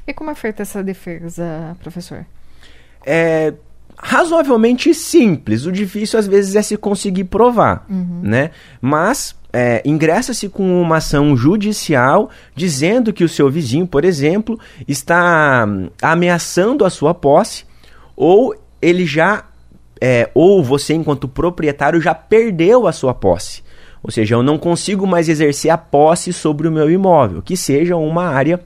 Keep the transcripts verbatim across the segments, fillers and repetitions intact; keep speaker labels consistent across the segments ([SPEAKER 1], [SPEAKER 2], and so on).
[SPEAKER 1] E como é feita essa defesa, professor?
[SPEAKER 2] É razoavelmente simples. O difícil, às vezes, é se conseguir provar, uhum. né? Mas é, ingressa-se com uma ação judicial dizendo que o seu vizinho, por exemplo, está ameaçando a sua posse, ou ele já, é, ou você, enquanto proprietário, já perdeu a sua posse. Ou seja, eu não consigo mais exercer a posse sobre o meu imóvel, que seja uma área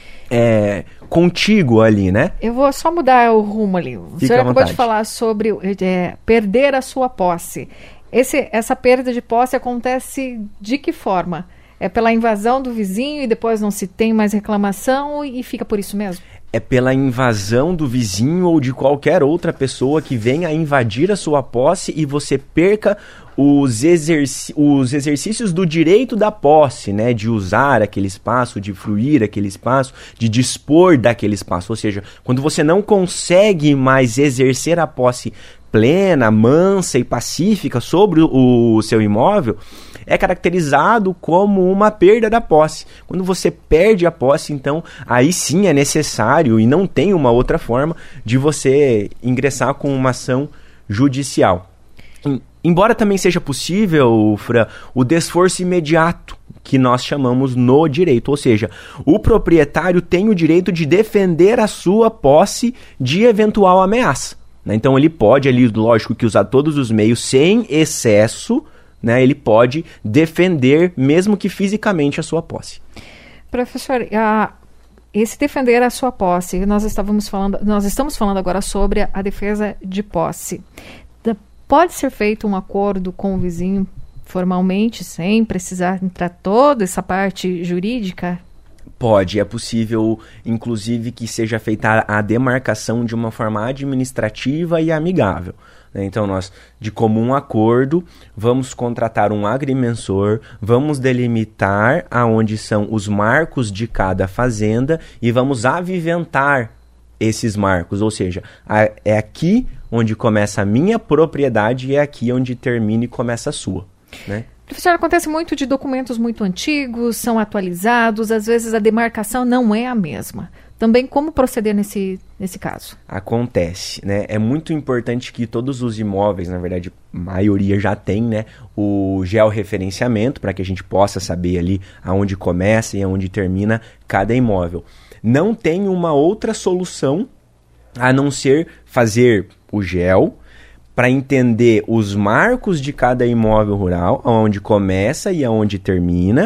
[SPEAKER 2] é, contígua ali, né?
[SPEAKER 1] Eu vou só mudar o rumo ali. O
[SPEAKER 2] Fica
[SPEAKER 1] senhor
[SPEAKER 2] à
[SPEAKER 1] acabou
[SPEAKER 2] vontade.
[SPEAKER 1] de falar sobre é, perder a sua posse. Esse, essa perda de posse acontece de que forma? É pela invasão do vizinho e depois não se tem mais reclamação e fica por isso mesmo?
[SPEAKER 2] É pela invasão do vizinho ou de qualquer outra pessoa que venha invadir a sua posse e você perca os, exerc- os exercícios do direito da posse, né? De usar aquele espaço, de fruir aquele espaço, de dispor daquele espaço. Ou seja, quando você não consegue mais exercer a posse plena, mansa e pacífica sobre o, o seu imóvel, é caracterizado como uma perda da posse. Quando você perde a posse, então, aí sim é necessário e não tem uma outra forma de você ingressar com uma ação judicial. Embora também seja possível, Fran, o desforço imediato, que nós chamamos no direito, ou seja, o proprietário tem o direito de defender a sua posse de eventual ameaça. Né? Então ele pode ali, lógico que usar todos os meios sem excesso, né? Ele pode defender, mesmo que fisicamente, a sua posse.
[SPEAKER 1] Professor, a, esse defender a sua posse, nós estávamos falando, nós estamos falando agora sobre a, a defesa de posse. Da, pode ser feito um acordo com o vizinho formalmente, sem precisar entrar toda essa parte jurídica?
[SPEAKER 2] Pode, é possível, inclusive, que seja feita a demarcação de uma forma administrativa e amigável. Então, nós, de comum acordo, vamos contratar um agrimensor, vamos delimitar aonde são os marcos de cada fazenda e vamos aviventar esses marcos. Ou seja, a, é aqui onde começa a minha propriedade e é aqui onde termina e começa a sua, né?
[SPEAKER 1] Professor, acontece muito de documentos muito antigos, são atualizados, às vezes a demarcação não é a mesma. Também como proceder nesse, nesse caso?
[SPEAKER 2] Acontece, né? É muito importante que todos os imóveis, na verdade, a maioria já tem, né, o georreferenciamento para que a gente possa saber ali aonde começa e aonde termina cada imóvel. Não tem uma outra solução a não ser fazer o geo para entender os marcos de cada imóvel rural, aonde começa e aonde termina.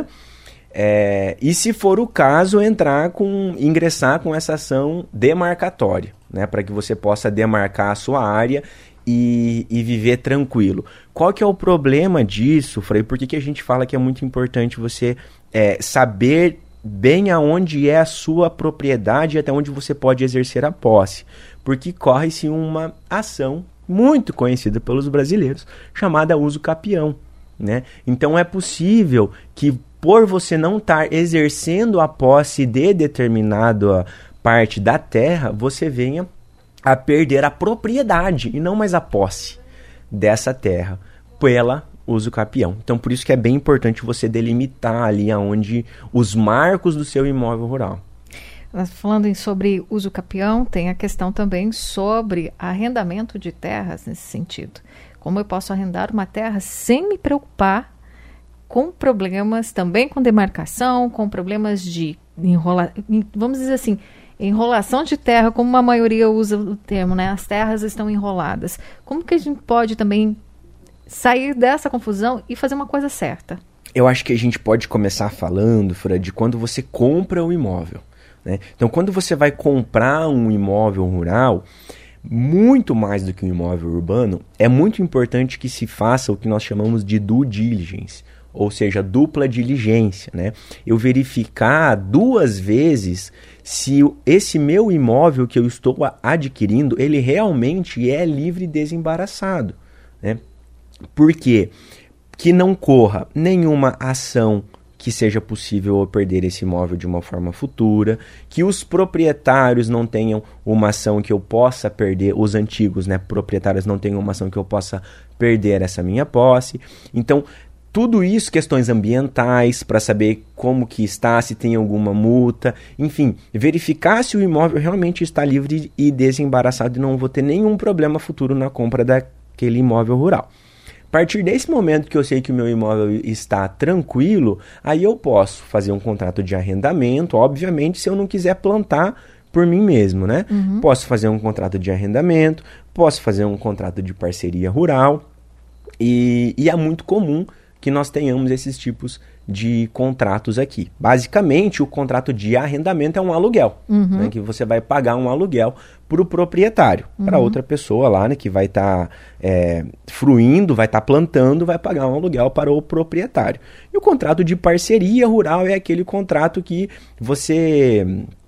[SPEAKER 2] É, e se for o caso, entrar com, ingressar com essa ação demarcatória, né, para que você possa demarcar a sua área e, e viver tranquilo. Qual que é o problema disso, Frei? Por que que a gente fala que é muito importante você é, saber bem aonde é a sua propriedade e até onde você pode exercer a posse? Porque corre-se uma ação muito conhecida pelos brasileiros, chamada uso capião, né? Então é possível que, por você não estar exercendo a posse de determinada parte da terra, você venha a perder a propriedade e não mais a posse dessa terra pela uso capião. Então por isso que é bem importante você delimitar ali aonde os marcos do seu imóvel rural.
[SPEAKER 1] Falando em sobre uso capião, tem a questão também sobre arrendamento de terras nesse sentido. Como eu posso arrendar uma terra sem me preocupar com problemas, também com demarcação, com problemas de enrola, vamos dizer assim, enrolação de terra, como a maioria usa o termo, né? As terras estão enroladas. Como que a gente pode também sair dessa confusão e fazer uma coisa certa?
[SPEAKER 2] Eu acho que a gente pode começar falando, Fran, de quando você compra o imóvel. Então, quando você vai comprar um imóvel rural, muito mais do que um imóvel urbano, é muito importante que se faça o que nós chamamos de due diligence, ou seja, dupla diligência, né? Eu verificar duas vezes se esse meu imóvel que eu estou adquirindo, ele realmente é livre e desembaraçado, né? Por quê? Que não corra nenhuma ação que seja possível eu perder esse imóvel de uma forma futura, que os proprietários não tenham uma ação que eu possa perder, os antigos, né, proprietários não tenham uma ação que eu possa perder essa minha posse. Então, tudo isso, questões ambientais, para saber como que está, se tem alguma multa, enfim, verificar se o imóvel realmente está livre e desembaraçado e não vou ter nenhum problema futuro na compra daquele imóvel rural. A partir desse momento que eu sei que o meu imóvel está tranquilo, aí eu posso fazer um contrato de arrendamento, obviamente, se eu não quiser plantar por mim mesmo, né? Uhum. Posso fazer um contrato de arrendamento, posso fazer um contrato de parceria rural, e, e é muito comum que nós tenhamos esses tipos de contratos aqui. Basicamente, o contrato de arrendamento é um aluguel, uhum. né, que você vai pagar um aluguel para o proprietário, uhum. para outra pessoa lá, né, que vai estar tá, é, fruindo, vai estar tá plantando, vai pagar um aluguel para o proprietário. E o contrato de parceria rural é aquele contrato que você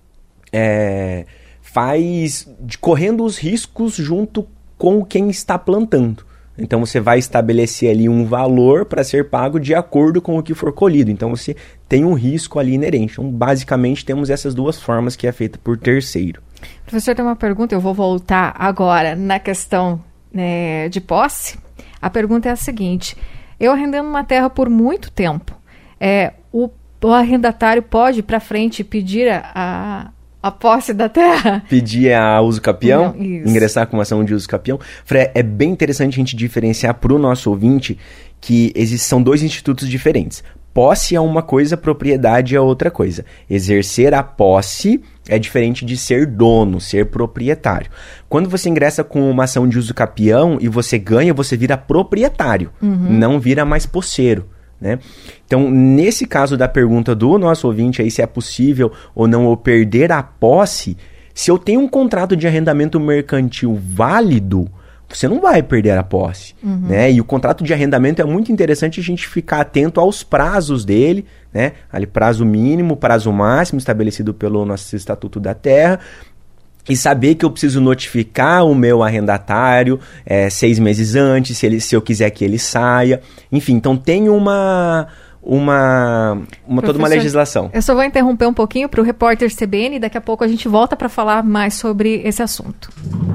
[SPEAKER 2] é, faz de, correndo os riscos junto com quem está plantando. Então você vai estabelecer ali um valor para ser pago de acordo com o que for colhido. Então você tem um risco ali inerente. Então basicamente temos essas duas formas que é feita por terceiro.
[SPEAKER 1] Professor, tem uma pergunta, eu vou voltar agora na questão né, de posse. A pergunta é a seguinte, eu arrendando uma terra por muito tempo, é, o, o arrendatário pode para frente pedir a... a A posse da terra?
[SPEAKER 2] Pedir a uso capião, Não, ingressar com uma ação de uso capião. Fre, é bem interessante a gente diferenciar para o nosso ouvinte que existem, são dois institutos diferentes. Posse é uma coisa, propriedade é outra coisa. Exercer a posse é diferente de ser dono, ser proprietário. Quando você ingressa com uma ação de uso capião e você ganha, você vira proprietário, uhum. não vira mais posseiro. Né? Então, nesse caso da pergunta do nosso ouvinte aí, se é possível ou não eu perder a posse, se eu tenho um contrato de arrendamento mercantil válido, você não vai perder a posse. Uhum. Né? E o contrato de arrendamento é muito interessante a gente ficar atento aos prazos dele, né? Ali, prazo mínimo, prazo máximo estabelecido pelo nosso Estatuto da Terra, e saber que eu preciso notificar o meu arrendatário é, seis meses antes, se, ele, se eu quiser que ele saia. Enfim, então tem uma, uma, uma toda uma legislação.
[SPEAKER 1] Eu só vou interromper um pouquinho para o repórter C B N e daqui a pouco a gente volta para falar mais sobre esse assunto.